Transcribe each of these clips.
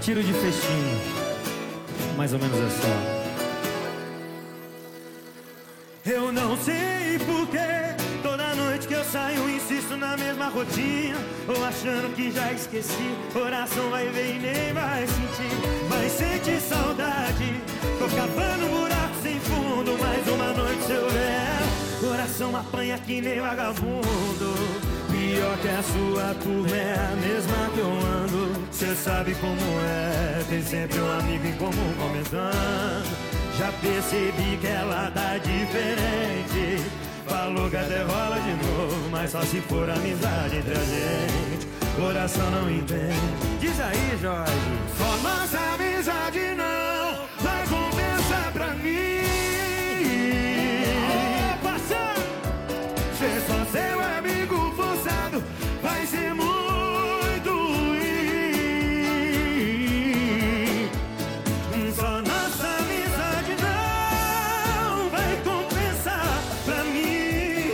tiro de festim. Mais ou menos assim. Eu não sei porquê, toda noite que eu saio insisto na mesma rotina. Ou achando que já esqueci, coração vai ver e nem vai sentir. Mas sente saudade, tô cavando um buraco sem fundo. Mais uma noite se eu ver, coração apanha que nem vagabundo. Pior que a sua turma é a mesma que eu ando. Cê sabe como é, tem sempre um amigo em comum comentando. Já percebi que ela tá diferente. Falou que até rola de novo, mas só se for amizade entre a gente. Coração não entende. Diz aí, Jorge. Só nossa amizade não vai compensar pra mim. Ser só seu amigo forçado vai ser muito ruim. Só nossa amizade não vai compensar pra mim.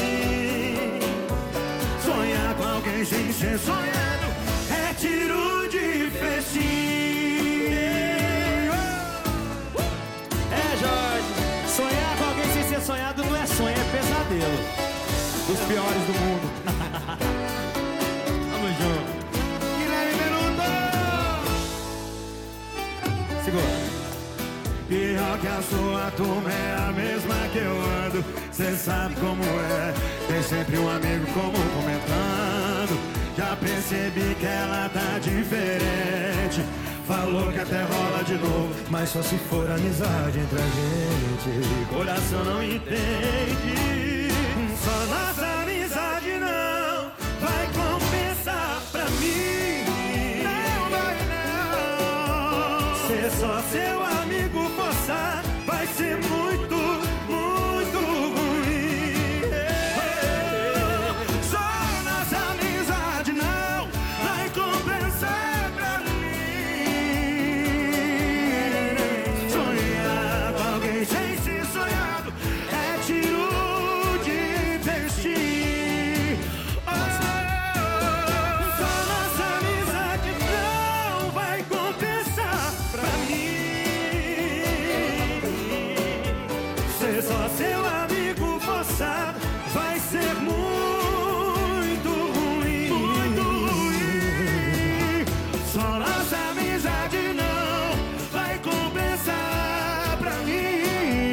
Sonhar com alguém sem ser sonhado é tiro de festim. É, Jorge, sonhar com alguém sem ser sonhado não é sonho, é pesadelo. Os piores do mundo. Tamo junto. Guilherme Benuto. Segura. Pior que a sua turma é a mesma que eu ando. Cê sabe como é, tem sempre um amigo comum comentando. Já percebi que ela tá diferente. Falou que até rola de novo, mas só se for amizade entre a gente. Coração não entende. Só nossa amizade não vai compensar pra mim. Não vai não. Ser só seu amigo forçar vai ser muito, muito ruim. Só nossa amizade não vai compensar pra mim. Sonhar com alguém sem ser sonhado é tiro de vestir. Só nossa amizade não vai compensar pra mim. Ser só seu amigo forçado vai ser muito ruim. Muito ruim. Só nossa amizade não vai compensar pra mim.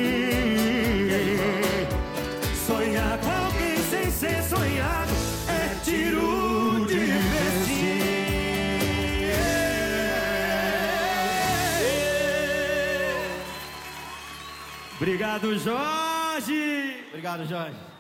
Sonhar com alguém sem ser sonhado é tiro de vestir. Obrigado, Jorge. Obrigado, Jorge.